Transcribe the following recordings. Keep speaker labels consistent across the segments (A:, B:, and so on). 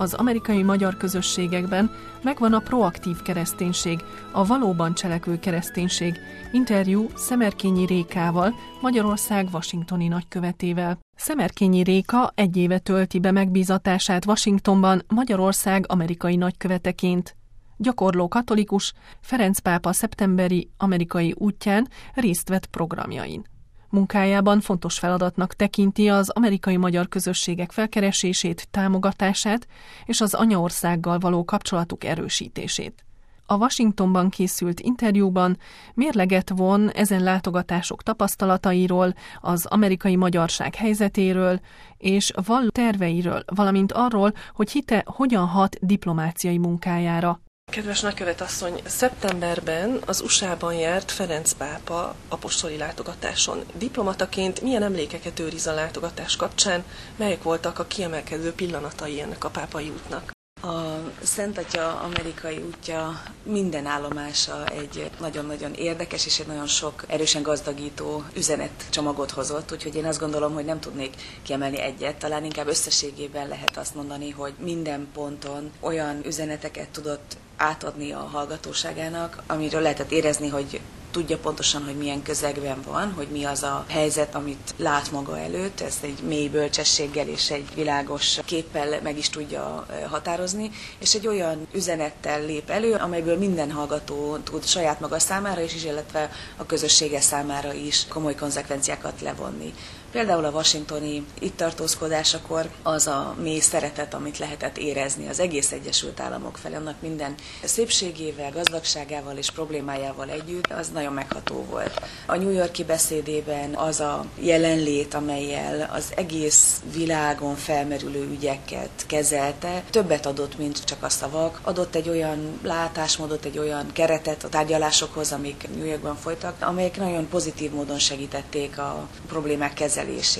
A: az amerikai magyar közösségekben megvan a proaktív kereszténység, a valóban cselekvő kereszténység. Interjú Szemerkényi Rékával, Magyarország washingtoni nagykövetével. Szemerkényi Réka 1 éve tölti be megbízatását Washingtonban Magyarország amerikai nagyköveteként. Gyakorló katolikus, Ferenc pápa szeptemberi amerikai útján részt vett programjain. Munkájában fontos feladatnak tekinti az amerikai magyar közösségek felkeresését, támogatását és az anyaországgal való kapcsolatuk erősítését. A Washingtonban készült interjúban mérleget von ezen látogatások tapasztalatairól, az amerikai magyarság helyzetéről és valló terveiről, valamint arról, hogy hite hogyan hat diplomáciai munkájára. Kedves nagykövet asszony, szeptemberben az USA-ban járt Ferenc pápa apostoli látogatáson. Diplomataként milyen emlékeket őriz a látogatás kapcsán, melyek voltak a kiemelkedő pillanatai ennek a pápai útnak?
B: A Szent Atya amerikai útja minden állomása egy nagyon-nagyon érdekes és egy nagyon sok erősen gazdagító üzenetcsomagot hozott, úgyhogy én azt gondolom, hogy nem tudnék kiemelni egyet, talán inkább összességében lehet azt mondani, hogy minden ponton olyan üzeneteket tudott átadni a hallgatóságának, amiről lehetett érezni, hogy tudja pontosan, hogy milyen közegben van, hogy mi az a helyzet, amit lát maga előtt, ezt egy mély bölcsességgel és egy világos képpel meg is tudja határozni, és egy olyan üzenettel lép elő, amelyből minden hallgató tud saját maga számára is, illetve a közössége számára is komoly konzekvenciákat levonni. Például a washingtoni itt tartózkodásakor az a mély szeretet, amit lehetett érezni az egész Egyesült Államok felé, annak minden szépségével, gazdagságával és problémájával együtt, az nagyon megható volt. A New York-i beszédében az a jelenlét, amellyel az egész világon felmerülő ügyeket kezelte, többet adott, mint csak a szavak. Adott egy olyan látásmódot, egy olyan keretet a tárgyalásokhoz, amik New Yorkban folytak, amelyek nagyon pozitív módon segítették a problémák kezelését.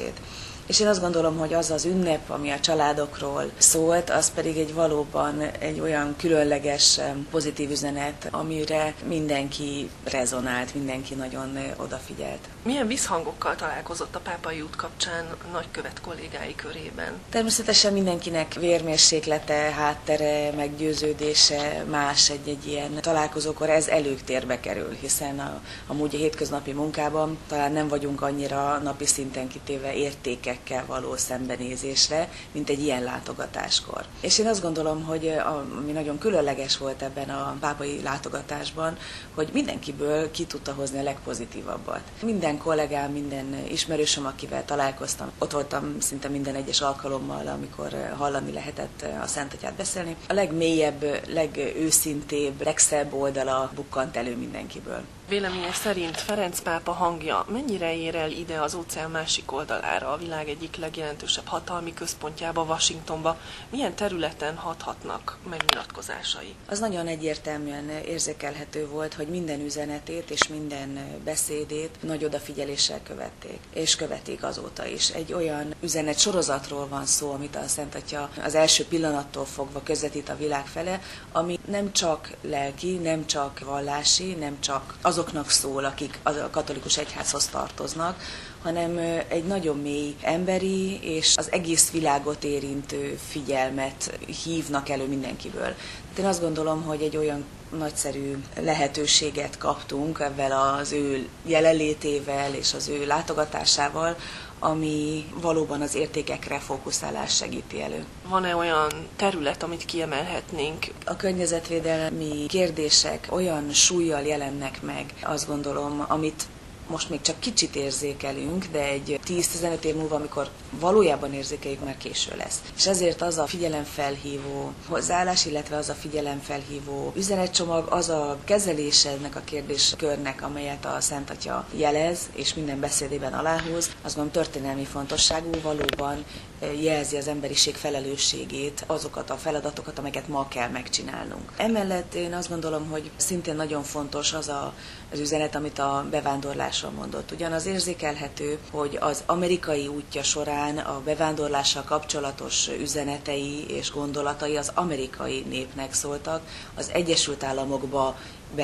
B: És én azt gondolom, hogy az az ünnep, ami a családokról szólt, az pedig egy valóban egy olyan különleges, pozitív üzenet, amire mindenki rezonált, mindenki nagyon odafigyelt.
A: Milyen visszhangokkal találkozott a pápai út kapcsán a nagykövet kollégái körében?
B: Természetesen mindenkinek vérmérséklete, háttere, meggyőződése más egy ilyen találkozókor, ez előtérbe kerül, hiszen amúgy a hétköznapi munkában talán nem vagyunk annyira napi szinten kitéve értékekkel való szembenézésre, mint egy ilyen látogatáskor. És én azt gondolom, hogy ami nagyon különleges volt ebben a pápai látogatásban, hogy mindenkiből ki tudta hozni a legpozitívabbat. Minden kollégám, minden ismerősöm, akivel találkoztam, ott voltam szinte minden egyes alkalommal, amikor hallani lehetett a Szent Atyát beszélni. A legmélyebb, legőszintébb, legszebb oldala bukkant elő mindenkiből.
A: Véleménye szerint Ferenc pápa hangja mennyire ér el ide az óceán másik oldalára, a világ egyik legjelentősebb hatalmi központjába, Washingtonba? Milyen területen hathatnak megnyilatkozásai?
B: Az nagyon egyértelműen érzékelhető volt, hogy minden üzenetét és minden beszédét nagy odafigyeléssel követték, és követik azóta is. Egy olyan üzenet sorozatról van szó, amit a Szent Atya az első pillanattól fogva közvetít a világ fele, ami nem csak lelki, nem csak vallási, nem csak azoknak szól, akik a katolikus egyházhoz tartoznak, hanem egy nagyon mély emberi és az egész világot érintő figyelmet hívnak elő mindenkiből. Én azt gondolom, hogy egy olyan nagyszerű lehetőséget kaptunk ebben az ő jelenlétével és az ő látogatásával, ami valóban az értékekre fókuszálás segíti elő.
A: Van-e olyan terület, amit kiemelhetnénk?
B: A környezetvédelmi kérdések olyan súllyal jelennek meg, azt gondolom, amit most még csak kicsit érzékelünk, de egy 10-15 év múlva, amikor valójában érzékeljük, már késő lesz. És ezért az a figyelemfelhívó hozzáállás, illetve az a figyelemfelhívó üzenetcsomag, az a kezelése ennek a kérdéskörnek, amelyet a Szent Atya jelez, és minden beszédében aláhúz, azt gondolom történelmi fontosságú, valóban jelzi az emberiség felelősségét, azokat a feladatokat, amelyeket ma kell megcsinálnunk. Emellett én azt gondolom, hogy szintén nagyon fontos az üzenet, amit a bevándorlás bevándorlásról mondott. Ugyanaz érzékelhető, hogy az amerikai útja során a bevándorlással kapcsolatos üzenetei és gondolatai az amerikai népnek szóltak, az Egyesült Államokba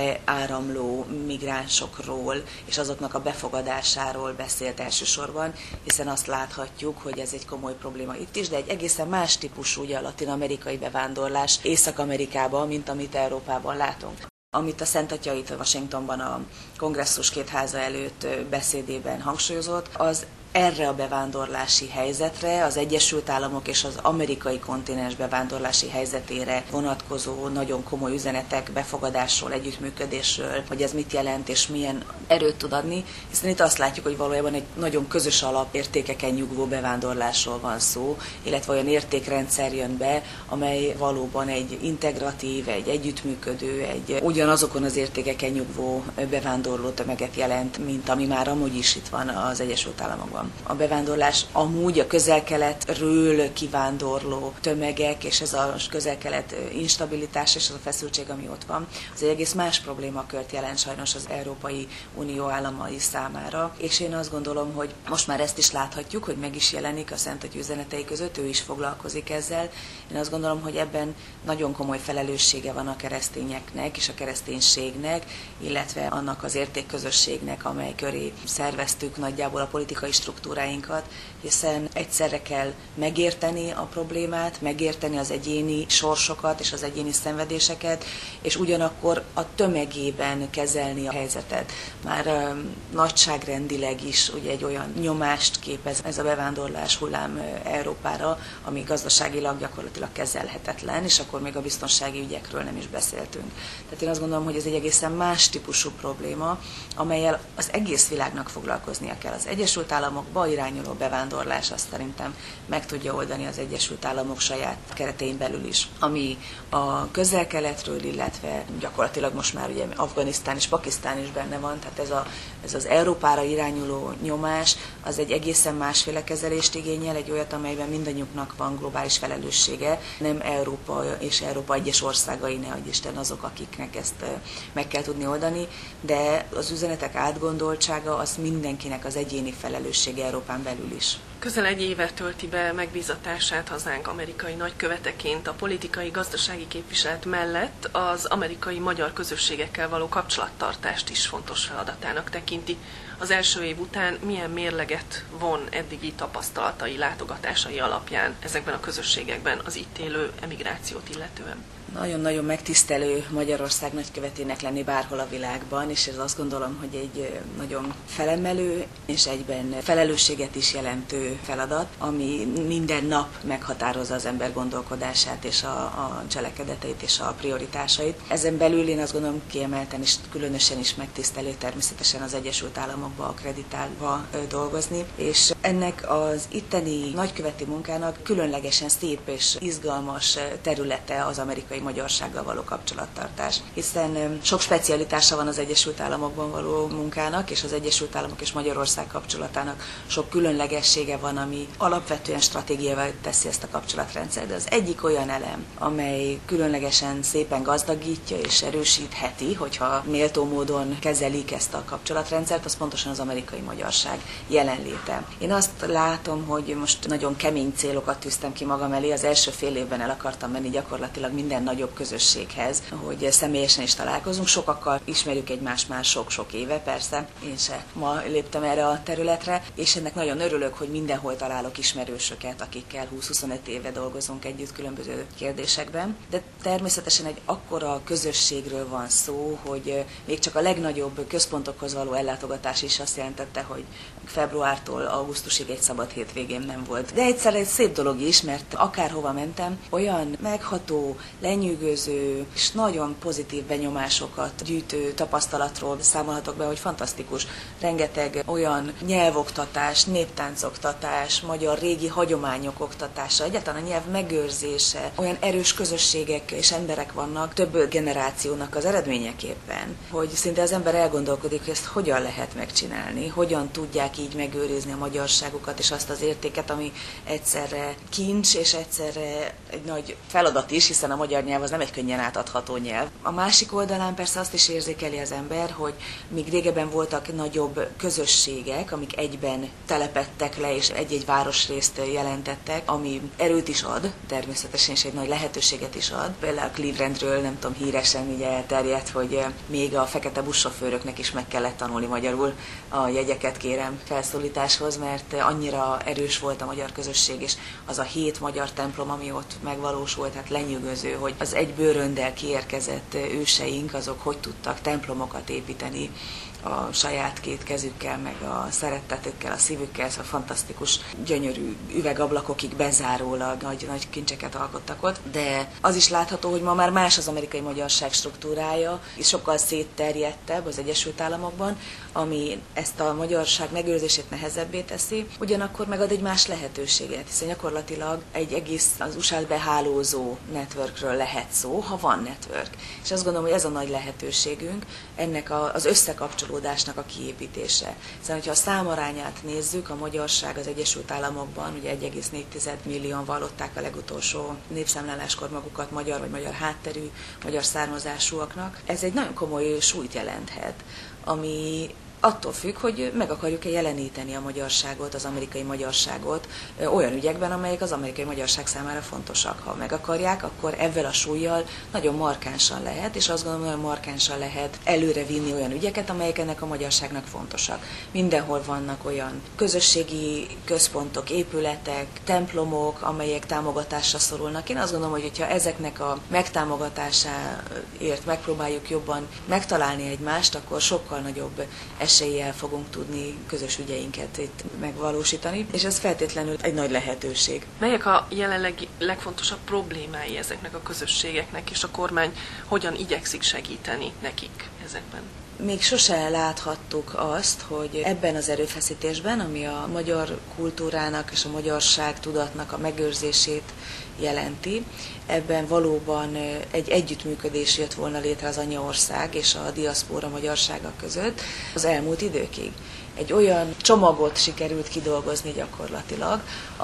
B: beáramló migránsokról és azoknak a befogadásáról beszélt elsősorban, hiszen azt láthatjuk, hogy ez egy komoly probléma itt is, de egy egészen más típusú ugye a latin-amerikai bevándorlás Észak-Amerikában, mint amit Európában látunk. Amit a Szent Atya itt Washingtonban a kongresszus két háza előtt beszédében hangsúlyozott, az erre a bevándorlási helyzetre, az Egyesült Államok és az amerikai kontinens bevándorlási helyzetére vonatkozó nagyon komoly üzenetek befogadásról, együttműködésről, hogy ez mit jelent és milyen erőt tud adni, hiszen itt azt látjuk, hogy valójában egy nagyon közös alapértékeken nyugvó bevándorlásról van szó, illetve olyan értékrendszer jön be, amely valóban egy integratív, egy együttműködő, egy ugyanazokon az értékeken nyugvó bevándorló tömeget jelent, mint ami már amúgy is itt van az Egyesült Államokban. A bevándorlás amúgy a Közel-Keletről kivándorló tömegek, és ez a Közel-Kelet instabilitás és az a feszültség, ami ott van, az egy egész más problémakört jelent sajnos az Európai Unió államai számára, és én azt gondolom, hogy most már ezt is láthatjuk, hogy meg is jelenik a Szent Atya üzenetei között, ő is foglalkozik ezzel. Én azt gondolom, hogy ebben nagyon komoly felelőssége van a keresztényeknek és a kereszténységnek, illetve annak az értékközösségnek, amely köré szerveztük nagyjából a politikai struktúráinkat, hiszen egyszerre kell megérteni a problémát, megérteni az egyéni sorsokat és az egyéni szenvedéseket, és ugyanakkor a tömegében kezelni a helyzetet. Már nagyságrendileg is ugye egy olyan nyomást képez ez a bevándorlás hullám Európára, ami gazdaságilag gyakorlatilag kezelhetetlen, és akkor még a biztonsági ügyekről nem is beszéltünk. Tehát én azt gondolom, hogy ez egy egészen más típusú probléma, amellyel az egész világnak foglalkoznia kell. Az Egyesült Államokba irányuló bevándorlás azt szerintem meg tudja oldani az Egyesült Államok saját keretein belül is. Ami a Közel-Keletről, illetve gyakorlatilag most már ugye Afganisztán és Pakisztán is benne van, tehát ez az Európára irányuló nyomás, az egy egészen másféle kezelést igényel, egy olyat, amelyben mindannyiunknak van globális felelőssége, nem Európa és Európa egyes országai, ne adj Isten, azok, akiknek ezt meg kell tudni oldani, de az üzenetek átgondoltsága az mindenkinek az egyéni felelőssége Európán belül is.
A: Közel egy évet tölti be megbízatását hazánk amerikai nagyköveteként. A politikai-gazdasági képviselet mellett az amerikai magyar közösségekkel való kapcsolattartást is fontos feladatának tekinti. Az első év után milyen mérleget von eddigi tapasztalatai, látogatásai alapján ezekben a közösségekben az itt élő emigrációt illetően?
B: Nagyon-nagyon megtisztelő Magyarország nagykövetének lenni bárhol a világban, és ez azt gondolom, hogy egy nagyon felemelő és egyben felelősséget is jelentő feladat, ami minden nap meghatározza az ember gondolkodását és a cselekedeteit és a prioritásait. Ezen belül én azt gondolom kiemelten és különösen is megtisztelő természetesen az Egyesült Államokba akreditálva dolgozni, és ennek az itteni nagyköveti munkának különlegesen szép és izgalmas területe az amerikai magyarsággal való kapcsolattartás, hiszen sok specialitása van az Egyesült Államokban való munkának, és az Egyesült Államok és Magyarország kapcsolatának sok különlegessége van, ami alapvetően stratégiával teszi ezt a kapcsolatrendszert. De az egyik olyan elem, amely különlegesen szépen gazdagítja és erősítheti, hogyha méltó módon kezelik ezt a kapcsolatrendszert, az pontosan az amerikai magyarság jelenléte. Én azt látom, hogy most nagyon kemény célokat tűztem ki magam elé, az első fél évben el akartam menni gyakorlatilag minden nagyobb közösséghez, hogy személyesen is találkozunk. Sokakkal ismerjük egymást már sok-sok éve, persze. Én se ma léptem erre a területre, és ennek nagyon örülök, hogy mindenhol találok ismerősöket, akikkel 20-25 éve dolgozunk együtt különböző kérdésekben. De természetesen egy akkora közösségről van szó, hogy még csak a legnagyobb központokhoz való ellátogatás is azt jelentette, hogy februártól augusztusig egy szabad hétvégén nem volt. De egyszer egy szép dolog is, mert akárhova mentem, olyan megható, lenyűgöző és nagyon pozitív benyomásokat gyűjtő tapasztalatról számolhatok be, hogy fantasztikus. Rengeteg olyan nyelvoktatás, néptáncoktatás, magyar régi hagyományok oktatása, egyáltalán a nyelv megőrzése, olyan erős közösségek és emberek vannak több generációnak az eredményeképpen, hogy szinte az ember elgondolkodik, hogy ezt hogyan lehet megcsinálni, hogyan tudják így megőrizni a magyarságukat és azt az értéket, ami egyszerre kincs és egyszerre egy nagy feladat is, hiszen a magyar nyelv az nem egy könnyen átadható nyelv. A másik oldalán persze azt is érzékeli az ember, hogy míg régebben voltak nagyobb közösségek, amik egyben telepedtek le, és egy-egy városrészt jelentettek, ami erőt is ad, természetesen is egy nagy lehetőséget is ad. Például Clevelandről, nem tudom, híresen ugye elterjedt, hogy még a fekete buszsofőröknek is meg kellett tanulni magyarul a jegyeket, kérem, felszólításhoz, mert annyira erős volt a magyar közösség, és az a 7 magyar templom, ami ott megvalósult, hát lenyűgöző, hogy az egy bőröndel kiérkezett őseink, azok hogy tudtak templomokat építeni a saját két kezükkel, meg a szerettetükkel, a szívükkel, szóval fantasztikus, gyönyörű üvegablakokig bezárólag nagy kincseket alkottak ott, de az is látható, hogy ma már más az amerikai magyarság struktúrája, és sokkal szétterjedtebb az Egyesült Államokban, ami ezt a magyarság megőrzését nehezebbé teszi, ugyanakkor megad egy más lehetőséget, hiszen gyakorlatilag egy egész az USA-t behálózó networkről lehet szó, ha van network. És azt gondolom, hogy ez a nagy lehetőségünk, ennek az összekapcsolódásnak a kiépítése. Hiszen, hogyha a számarányát nézzük, a magyarság az Egyesült Államokban, ugye 1,4 millióan vallották a legutolsó népszámláláskor magukat magyar vagy magyar hátterű, magyar származásúaknak. Ez egy nagyon komoly súlyt jelenthet, ami attól függ, hogy meg akarjuk-e jeleníteni a magyarságot, az amerikai magyarságot olyan ügyekben, amelyek az amerikai magyarság számára fontosak. Ha meg akarják, akkor ezzel a súllyal nagyon markánsan lehet, és azt gondolom, nagyon markánsan lehet előre vinni olyan ügyeket, amelyek ennek a magyarságnak fontosak. Mindenhol vannak olyan közösségi központok, épületek, templomok, amelyek támogatásra szorulnak. Én azt gondolom, hogy ha ezeknek a megtámogatásáért megpróbáljuk jobban megtalálni egymást, akkor sokkal nagyobb eséllyel fogunk tudni közös ügyeinket itt megvalósítani, és ez feltétlenül egy nagy lehetőség.
A: Melyek a jelenlegi legfontosabb problémái ezeknek a közösségeknek, és a kormány hogyan igyekszik segíteni nekik ezekben?
B: Még sose láthattuk azt, hogy ebben az erőfeszítésben, ami a magyar kultúrának és a magyarság tudatnak a megőrzését jelenti, ebben valóban egy együttműködés jött volna létre az anyaország és a diaszpóra magyarsága között az elmúlt időkig. Egy olyan csomagot sikerült kidolgozni gyakorlatilag,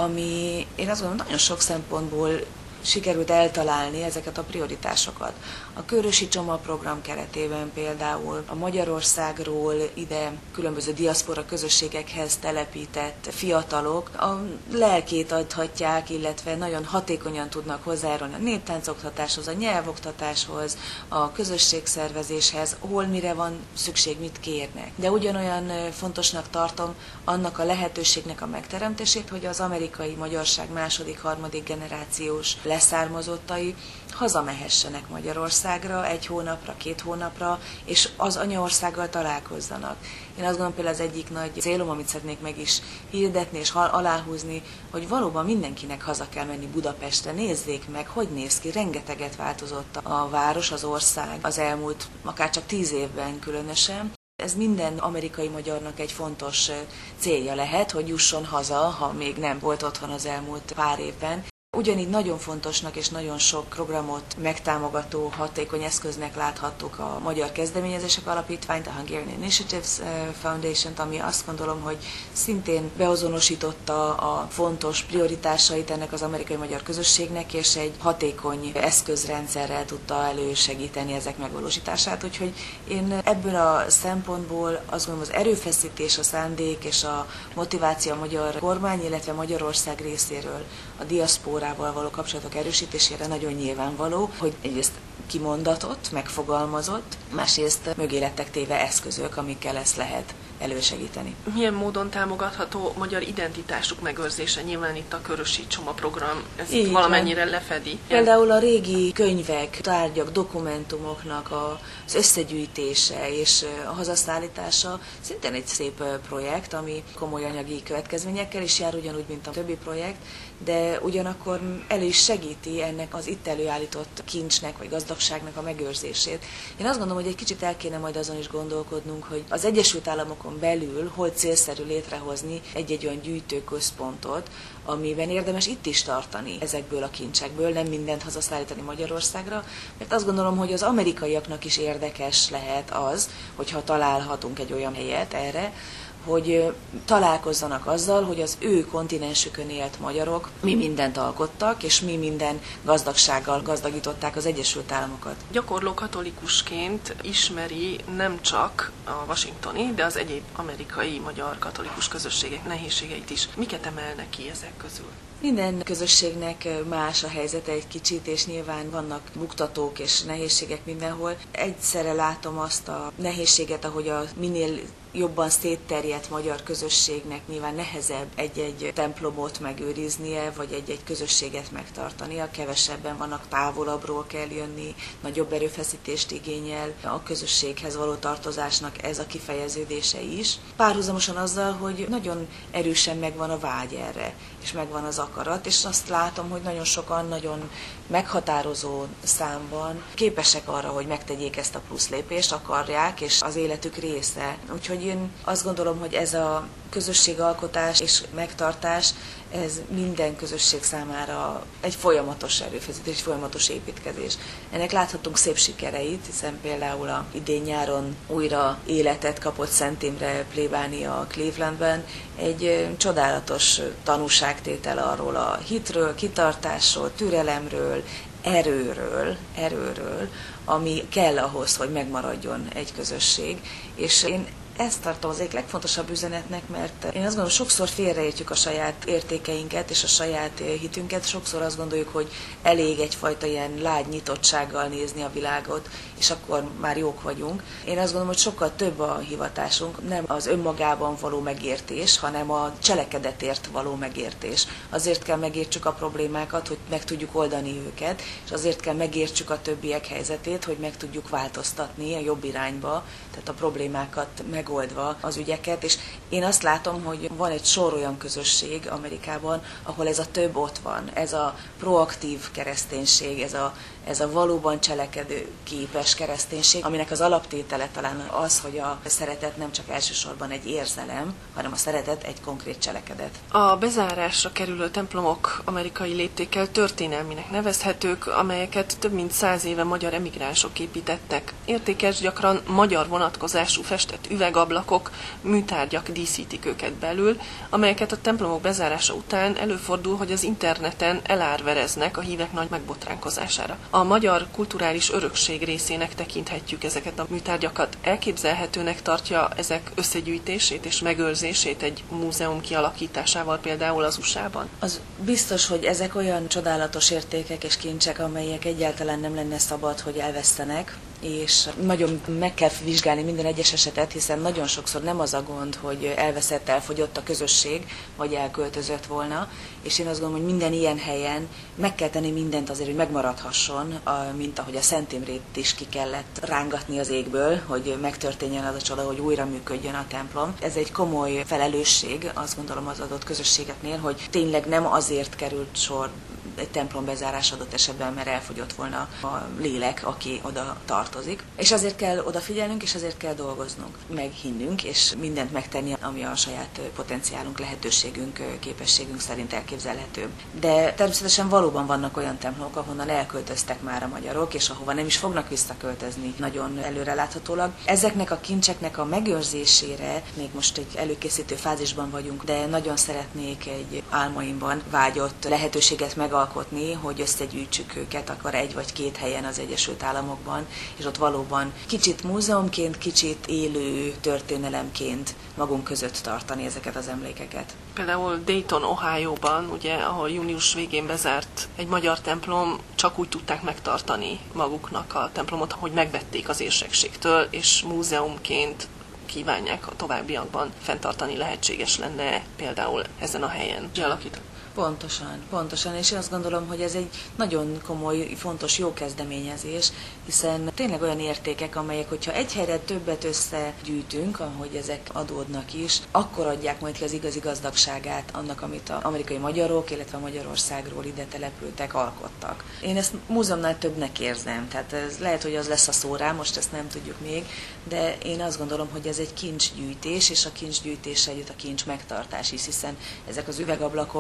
B: ami én azt gondolom nagyon sok szempontból sikerült eltalálni ezeket a prioritásokat. A Kőrösi Csomagprogram keretében például a Magyarországról ide különböző diaszpora közösségekhez telepített fiatalok a lelkét adhatják, illetve nagyon hatékonyan tudnak hozzájárulni a néptáncoktatáshoz, a nyelvoktatáshoz, a közösségszervezéshez, hol mire van szükség, mit kérnek. De ugyanolyan fontosnak tartom annak a lehetőségnek a megteremtését, hogy az amerikai magyarság második, harmadik generációs leszármazottai hazamehessenek Magyarországra 1 hónapra, 2 hónapra, és az anyaországgal találkozzanak. Én azt gondolom, például az egyik nagy célom, amit szeretnék meg is hirdetni és aláhúzni, hogy valóban mindenkinek haza kell menni Budapestre, nézzék meg, hogy néz ki, rengeteget változott a város, az ország az elmúlt, akár csak 10 évben különösen. Ez minden amerikai magyarnak egy fontos célja lehet, hogy jusson haza, ha még nem volt otthon az elmúlt pár évben. Ugyanígy nagyon fontosnak és nagyon sok programot megtámogató, hatékony eszköznek láthattuk a Magyar Kezdeményezések Alapítványt, a Hungarian Initiatives Foundation-t, ami azt gondolom, hogy szintén beazonosította a fontos prioritásait ennek az amerikai magyar közösségnek, és egy hatékony eszközrendszerrel tudta elősegíteni ezek megvalósítását. Úgyhogy én ebből a szempontból azt gondolom, az erőfeszítés, a szándék és a motiváció a magyar kormány, illetve Magyarország részéről a diaszpórával való kapcsolatok erősítésére nagyon nyilvánvaló, hogy egyrészt kimondatott, megfogalmazott, másrészt mögé lettek téve eszközök, amikkel ezt lehet elősegíteni.
A: Milyen módon támogatható magyar identitásuk megőrzése? Nyilván itt a Kőrösi Csomagprogram ezt így valamennyire lefedi.
B: Például a régi könyvek, tárgyak, dokumentumoknak az összegyűjtése és a hazaszállítása szintén egy szép projekt, ami komoly anyagi következményekkel is jár, ugyanúgy, mint a többi projekt, de ugyanakkor el is segíti ennek az itt előállított kincsnek vagy gazdagságnak a megőrzését. Én azt gondolom, hogy egy kicsit el kéne majd azon is gondolkodnunk, hogy az Egyesült Államokon belül hol célszerű létrehozni egy-egy olyan gyűjtőközpontot, amiben érdemes itt is tartani ezekből a kincsekből, nem mindent hazaszállítani Magyarországra, mert azt gondolom, hogy az amerikaiaknak is érdekes lehet az, hogyha találhatunk egy olyan helyet erre, hogy találkozzanak azzal, hogy az ő kontinensükön élt magyarok mi mindent alkottak, és mi minden gazdagsággal gazdagították az Egyesült Államokat.
A: Gyakorló katolikusként ismeri nem csak a washingtoni, de az egyéb amerikai magyar katolikus közösségek nehézségeit is. Miket emelnek ki ezek közül?
B: Minden közösségnek más a helyzete egy kicsit, és nyilván vannak buktatók és nehézségek mindenhol. Egyszerre látom azt a nehézséget, ahogy a minél jobban szétterjedt magyar közösségnek nyilván nehezebb egy-egy templomot megőriznie, vagy egy-egy közösséget megtartania. Kevesebben vannak, távolabbról kell jönni, nagyobb erőfeszítést igényel a közösséghez való tartozásnak ez a kifejeződése is. Párhuzamosan azzal, hogy nagyon erősen megvan a vágy erre, és megvan az akarat, és azt látom, hogy nagyon sokan nagyon meghatározó számban képesek arra, hogy megtegyék ezt a plusz lépést, akarják, és az életük része. Úgyhogy én azt gondolom, hogy ez a közösségalkotás és megtartás, ez minden közösség számára egy folyamatos erőfeszítés, egy folyamatos építkezés. Ennek láthatunk szép sikereit, hiszen például a idén nyáron újra életet kapott Szent Imre plébánia Clevelandben, egy csodálatos tanúságtétel arról a hitről, kitartásról, türelemről, erőről, ami kell ahhoz, hogy megmaradjon egy közösség. És én ezt tartom az egyik legfontosabb üzenetnek, mert én azt gondolom, sokszor félreértjük a saját értékeinket és a saját hitünket, sokszor azt gondoljuk, hogy elég egyfajta ilyen lágy nyitottsággal nézni a világot, és akkor már jók vagyunk. Én azt gondolom, hogy sokkal több a hivatásunk, nem az önmagában való megértés, hanem a cselekedetért való megértés. Azért kell megértsük a problémákat, hogy meg tudjuk oldani őket, és azért kell megértsük a többiek helyzetét, hogy meg tudjuk változtatni a jobb irányba, tehát a problémákat megoldva az ügyeket, és én azt látom, hogy van egy sor olyan közösség Amerikában, ahol ez a több ott van, ez a proaktív kereszténység, ez a valóban cselekedő képes kereszténység, aminek az alaptétele talán az, hogy a szeretet nem csak elsősorban egy érzelem, hanem a szeretet egy konkrét cselekedet.
A: A bezárásra kerülő templomok amerikai léptékkel történelminek nevezhetők, amelyeket több mint 100 éve magyar emigránsok építettek. Értékes, gyakran magyar vonatkozású festett üvegablakok, műtárgyak díszítik őket belül, amelyeket a templomok bezárása után előfordul, hogy az interneten elárvereznek a hívek nagy megbotránkozására. A magyar kulturális örökség részének tekinthetjük ezeket a műtárgyakat. Elképzelhetőnek tartja ezek összegyűjtését és megőrzését egy múzeum kialakításával például az USA-ban?
B: Az biztos, hogy ezek olyan csodálatos értékek és kincsek, amelyek egyáltalán nem lenne szabad, hogy elvesztenek, és nagyon meg kell vizsgálni minden egyes esetet, hiszen nagyon sokszor nem az a gond, hogy elveszett, elfogyott a közösség, vagy elköltözött volna, és én azt gondolom, hogy minden ilyen helyen meg kell tenni mindent azért, hogy megmaradhasson, mint ahogy a Szent Imrét is ki kellett rángatni az égből, hogy megtörténjen az a csoda, hogy újra működjön a templom. Ez egy komoly felelősség, azt gondolom az adott közösségeknél, hogy tényleg nem azért került sor egy templom bezárás adott esetben, mert elfogyott volna a lélek, aki oda tartozik. És azért kell odafigyelnünk, és azért kell dolgoznunk, meghinnünk, és mindent megtenni, ami a saját potenciálunk, lehetőségünk, képességünk szerint elképzelhető. De természetesen valóban vannak olyan templomok, ahonnan elköltöztek már a magyarok, és ahova nem is fognak visszaköltözni nagyon előreláthatólag. Ezeknek a kincseknek a megőrzésére még most egy előkészítő fázisban vagyunk, de nagyon szeretnék egy álmaimban vágyott lehetőséget megalkotni, hogy összegyűjtsük őket akár 1 vagy 2 helyen az Egyesült Államokban, és ott valóban kicsit múzeumként, kicsit élő történelemként magunk között tartani ezeket az emlékeket.
A: Például Dayton, Ohioban, ugye, ahol június végén bezárt egy magyar templom, csak úgy tudták megtartani maguknak a templomot, hogy megvették az érsekségtől, és múzeumként kívánják a továbbiakban fenntartani, lehetséges lenne például ezen a helyen kialakítani.
B: Pontosan, és én azt gondolom, hogy ez egy nagyon komoly, fontos, jó kezdeményezés, hiszen tényleg olyan értékek, amelyek, hogyha egy helyre többet összegyűjtünk, ahogy ezek adódnak is, akkor adják majd ki az igazi gazdagságát annak, amit az amerikai magyarok, illetve Magyarországról ide települtek, alkottak. Én ezt múzeumnál többnek érzem, tehát ez lehet, hogy az lesz a szó rá, most ezt nem tudjuk még, de én azt gondolom, hogy ez egy kincsgyűjtés, és a kincsgyűjtéssel jött a kincs megtartás is, hiszen ezek az üvegablakok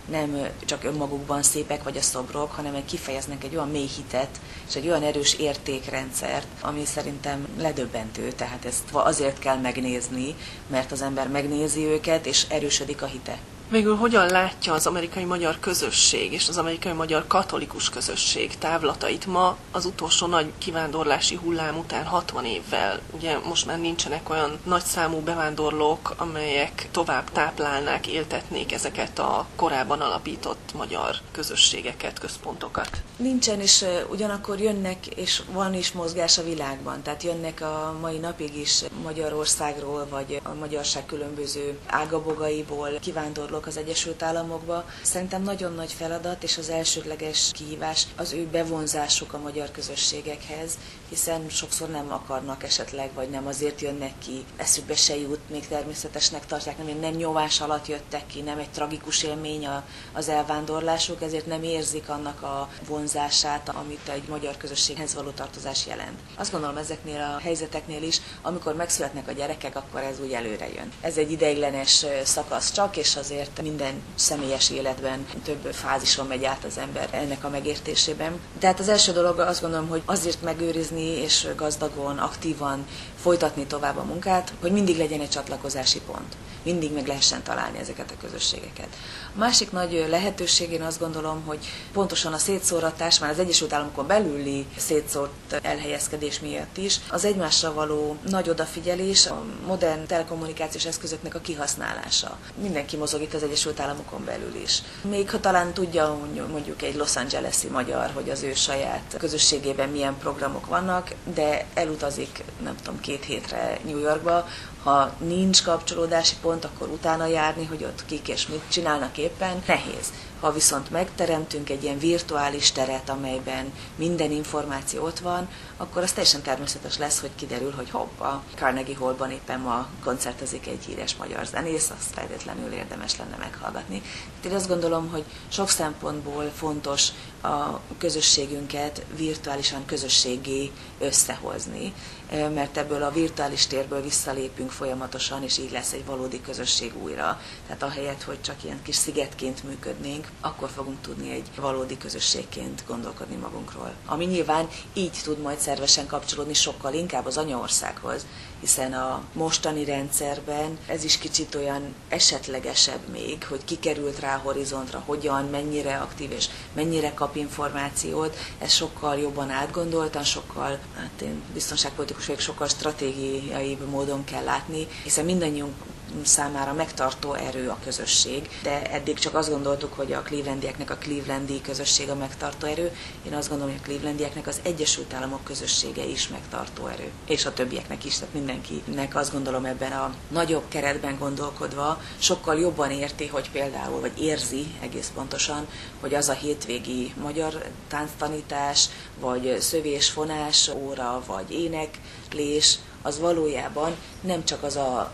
B: nem csak önmagukban szépek vagy a szobrok, hanem kifejeznek egy olyan mély hitet és egy olyan erős értékrendszert, ami szerintem ledöbbentő, tehát ezt azért kell megnézni, mert az ember megnézi őket, és erősödik a hite.
A: Végül hogyan látja az amerikai magyar közösség és az amerikai magyar katolikus közösség távlatait ma az utolsó nagy kivándorlási hullám után 60 évvel? Ugye most már nincsenek olyan nagyszámú bevándorlók, amelyek tovább táplálnák, éltetnék ezeket a korábban alapított magyar közösségeket, központokat.
B: Nincsen, és ugyanakkor jönnek, és van is mozgás a világban. Tehát jönnek a mai napig is Magyarországról, vagy a magyarság különböző ágabogaiból kivándorlók az Egyesült Államokba. Szerintem nagyon nagy feladat, és az elsődleges kihívás az ő bevonzásuk a magyar közösségekhez, hiszen sokszor nem akarnak esetleg, vagy nem azért jönnek ki, eszükbe se jut, még természetesnek tartják, nem nyomás alatt jöttek ki, nem egy tragikus élmény az elvándorlásuk, ezért nem érzik annak a vonzását, amit egy magyar közösséghez való tartozás jelent. Azt gondolom, ezeknél a helyzeteknél is, amikor megszületnek a gyerekek, akkor ez úgy előre jön. Ez egy ideiglenes szakasz csak, és azért minden személyes életben több fázison megy át az ember ennek a megértésében. Tehát az első dolog, azt gondolom, hogy azért megőrizni és gazdagon, aktívan folytatni tovább a munkát, hogy mindig legyen egy csatlakozási pont. Mindig meg lehessen találni ezeket a közösségeket. A másik nagy lehetőség, én azt gondolom, hogy pontosan a szétszóratás, már az Egyesült Államokon belüli szétszórt elhelyezkedés miatt is, az egymásra való nagy odafigyelés, a modern telekommunikációs eszközöknek a kihasználása. Mindenki mozog itt az Egyesült Államokon belül is. Még ha talán tudja mondjuk egy Los Angeles-i magyar, hogy az ő saját közösségében milyen programok vannak, de elutazik, nem tudom, 2 hétre New Yorkba, ha nincs kapcsolódási pont, akkor utána járni, hogy ott kik és mit csinálnak éppen, nehéz. Ha viszont megteremtünk egy ilyen virtuális teret, amelyben minden információ ott van, akkor az teljesen természetes lesz, hogy kiderül, hogy hopp, a Carnegie Hallban éppen ma koncertezik egy híres magyar zenész, azt feltétlenül érdemes lenne meghallgatni. Én azt gondolom, hogy sok szempontból fontos a közösségünket virtuálisan közösségé összehozni, mert ebből a virtuális térből visszalépünk folyamatosan, és így lesz egy valódi közösség újra. Tehát ahelyett, hogy csak ilyen kis szigetként működnénk, akkor fogunk tudni egy valódi közösségként gondolkodni magunkról. Ami nyilván így tud majd szervesen kapcsolódni sokkal inkább az anyaországhoz, hiszen a mostani rendszerben ez is kicsit olyan esetlegesebb még, hogy kikerült rá a horizontra, hogyan, mennyire aktív és mennyire kap információt, ez sokkal jobban átgondoltan, sokkal, én biztonságpolitikus vagyok, sokkal stratégiai módon kell látni, hiszen mindannyiunk számára megtartó erő a közösség, de eddig csak azt gondoltuk, hogy a clevelandieknek a clevelandi közösség a megtartó erő. Én azt gondolom, hogy a clevelandieknek az Egyesült Államok közössége is megtartó erő, és a többieknek is, tehát mindenkinek azt gondolom ebben a nagyobb keretben gondolkodva sokkal jobban érti, hogy például, vagy érzi egész pontosan, hogy az a hétvégi magyar tánctanítás, vagy szövés-fonás óra, vagy éneklés, az valójában nem csak az a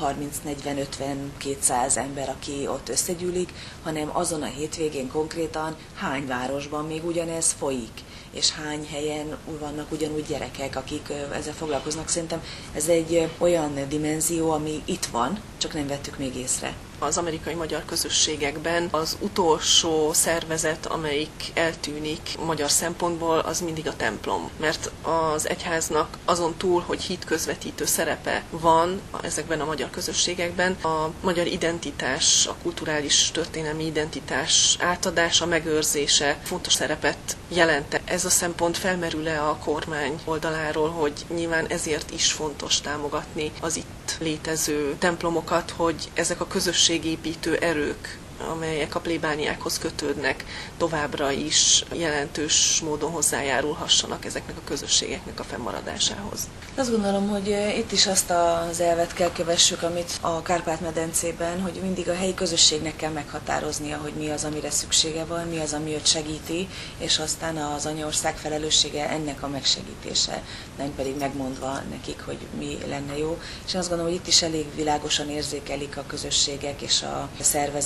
B: 30-40-50-200 ember, aki ott összegyűlik, hanem azon a hétvégén konkrétan hány városban még ugyanez folyik, és hány helyen vannak ugyanúgy gyerekek, akik ezzel foglalkoznak. Szerintem ez egy olyan dimenzió, ami itt van, csak nem vettük még észre.
A: Az amerikai magyar közösségekben az utolsó szervezet, amelyik eltűnik magyar szempontból, az mindig a templom. Mert az egyháznak azon túl, hogy hitközvetítő szerepe van ezekben a magyar közösségekben, a magyar identitás, a kulturális történelmi identitás átadása, megőrzése fontos szerepet jelent. Ez a szempont felmerül-e a kormány oldaláról, hogy nyilván ezért is fontos támogatni az itt létező templomokat, hogy ezek a közösségépítő erők, amelyek a plébániákhoz kötődnek, továbbra is jelentős módon hozzájárulhassanak ezeknek a közösségeknek a fennmaradásához.
B: Azt gondolom, hogy itt is azt az elvet kell kövessük, amit a Kárpát-medencében, hogy mindig a helyi közösségnek kell meghatároznia, hogy mi az, amire szüksége van, mi az, ami őt segíti, és aztán az anyaország felelőssége ennek a megsegítése, nem pedig megmondva nekik, hogy mi lenne jó. És én azt gondolom, hogy itt is elég világosan érzékelik a közösségek és a szervezetek, hogy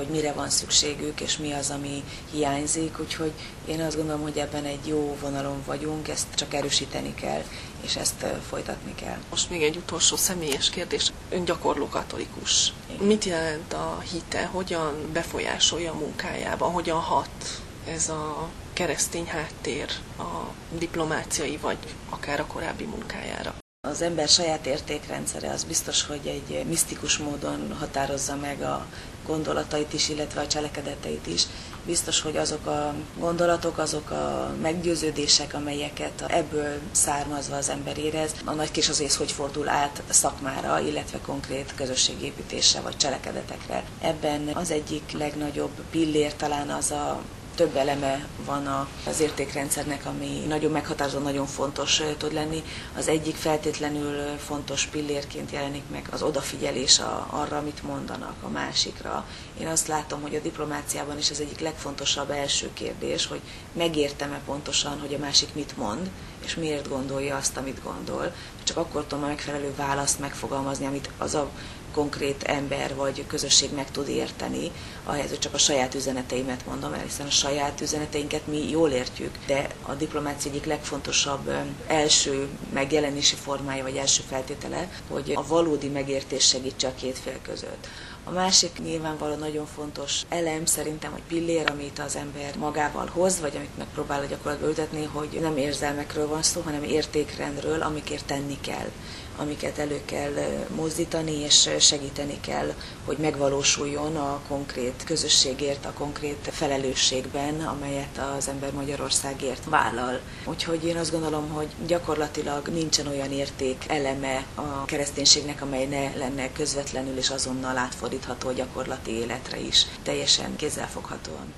B: hogy mire van szükségük, és mi az, ami hiányzik, úgyhogy én azt gondolom, hogy ebben egy jó vonalon vagyunk, ezt csak erősíteni kell, és ezt folytatni kell.
A: Most még egy utolsó személyes kérdés. Ön gyakorló katolikus. Mit jelent a hite, hogyan befolyásolja a munkájában, hogyan hat ez a keresztény háttér a diplomáciai vagy akár a korábbi munkájára?
B: Az ember saját értékrendszere az biztos, hogy egy misztikus módon határozza meg a gondolatait is, illetve a cselekedeteit is. Biztos, hogy azok a gondolatok, azok a meggyőződések, amelyeket ebből származva az ember érez, a nagy kérdés az, hogy fordul át szakmára, illetve konkrét közösségépítésre vagy cselekedetekre. Ebben az egyik legnagyobb pillér talán az a több eleme van az értékrendszernek, ami nagyon meghatározó, nagyon fontos tud lenni. Az egyik feltétlenül fontos pillérként jelenik meg az odafigyelés arra, amit mondanak a másikra. Én azt látom, hogy a diplomáciában is ez egyik legfontosabb első kérdés, hogy megértem-e pontosan, hogy a másik mit mond, és miért gondolja azt, amit gondol. Csak akkor tudom a megfelelő választ megfogalmazni, amit az a konkrét ember vagy közösség meg tud érteni, ahelyett, hogy csak a saját üzeneteimet mondom el, hiszen a saját üzeneteinket mi jól értjük, de a diplomácia egyik legfontosabb első megjelenési formája, vagy első feltétele, hogy a valódi megértés segítse a két fél között. A másik nyilvánvalóan nagyon fontos elem szerintem, hogy pillér, amit az ember magával hoz, vagy amit megpróbál a gyakorlatba ültetni, hogy nem érzelmekről van szó, hanem értékrendről, amikért tenni kell, amiket elő kell mozdítani, és segíteni kell, hogy megvalósuljon a konkrét közösségért, a konkrét felelősségben, amelyet az ember Magyarországért vállal. Úgyhogy én azt gondolom, hogy gyakorlatilag nincsen olyan érték eleme a kereszténységnek, amely ne lenne közvetlenül és azonnal átfordítható a gyakorlati életre is, teljesen kézzelfoghatóan.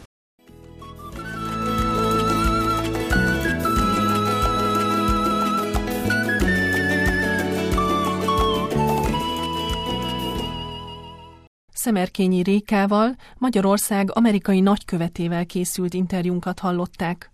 A: Szemerkényi Rékával, Magyarország amerikai nagykövetével készült interjúnkat hallották.